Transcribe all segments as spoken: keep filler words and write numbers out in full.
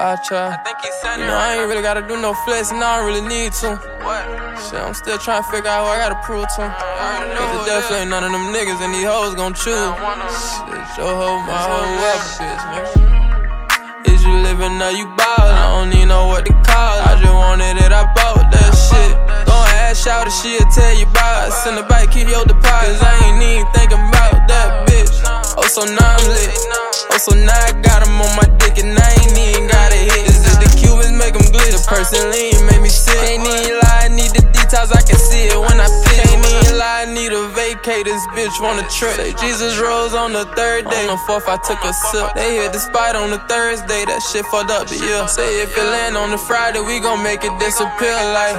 I try. You know, I ain't really gotta do no flexing, I don't really need to. Shit, I'm still trying to figure out who I gotta prove to. Cause it definitely ain't none of them niggas and these hoes gon' choose. Shit, your hoe, my whole wealth, bitch, man. Is you living or you ballin'? I don't even know what to call it. I just wanted it, I bought that shit. Don't ask shout it, she'll tell you about it. Send a bike, keep your deposit. Cause I ain't even thinking about that bitch. Oh, so now I'm lit. Oh, so now I got him on my dick and I ain't even got a hit. Is it the Cubans make them glitter? Personally, it made me sick. Can't even lie, I need the details, I can see it when I pick. Can't even lie, I need a vacate, this bitch want a trip. Say Jesus rose on the third day. On the fourth, I took a sip. They hit the spot on the Thursday, that shit fucked up, but yeah. Say if it land on the Friday, we gon' make it disappear like.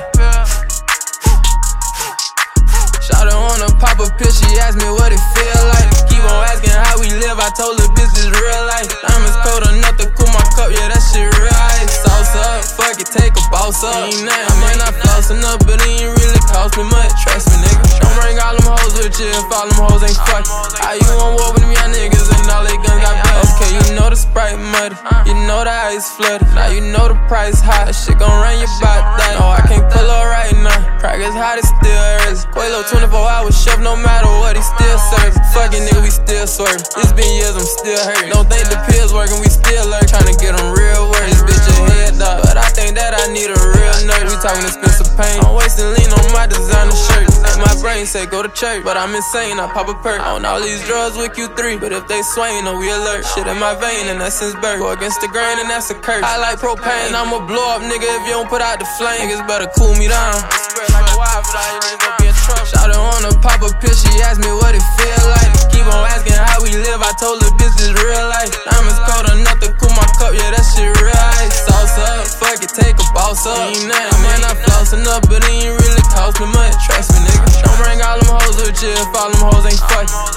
Shawty wanna pop a pill, she asked me what it feel like. Keep on asking how we live, I told her bitch this real life. Diamonds cold enough to cool my cup, yeah, that shit real ice. Sauce up, fuck it, take a boss up. Ain't nothing, I might not floss enough, but it ain't really cost me much. Trust me, nigga. Don't bring all them hoes with you if all them hoes ain't fucking. How you on war with me, y'all niggas, and all they guns got blood. Okay, you know the Sprite muddy, you know the ice flooded. Now you know the price high, that shit gon' run you about that. No, I can't pull up right now. Crack is hot, it's still early. Quavo twenty-four hours chef, no matter what, he still serves. Fucking nigga, we still swerve. It's been years, I'm still hurting. Don't think the pills working, we still lurk. Tryna get them real work. This bitch a head dog, but I think that I need a real nurse. We talking expensive pain. I'm wasting lean on my designer shirt. And my brain say go to church, but I'm insane, I pop a perk. On all these drugs with Q three, but if they swing, no, we alert. Shit in my vein, and that's since birth. Go against the grain, and that's a curse. I like propane, I'ma blow up, nigga, if you don't put out the flame. Niggas better cool me down. Like a wildfire, you niggas gon' be in trouble. Shawty wanna pop a pill, she asked me what it feel like. Keep on asking how we live, I told her bitch this real life. Diamonds cold enough to cool my cup, yeah, that shit real ice. Sauce up, fuck it, take a boss up. Ain't nothing, I might not floss enough, but it ain't really cost me much. Trust me, nigga. Don't bring all them hoes with you if all them hoes ain't fucking.